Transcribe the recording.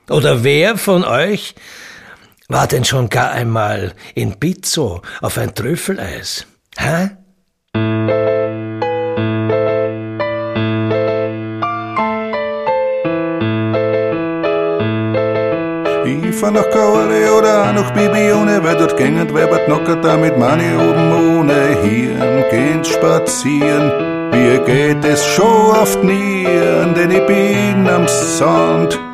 Oder wer von euch war denn schon gar einmal in Pizzo auf ein Trüffeleis? Hä? Ich fahr nach Kaule oder auch nach Bibione, weil dort gängend weibert knockert da mit Money oben ohne Hirn. Gehen's spazieren, mir geht es schon oft nie, denn ich bin am Sand.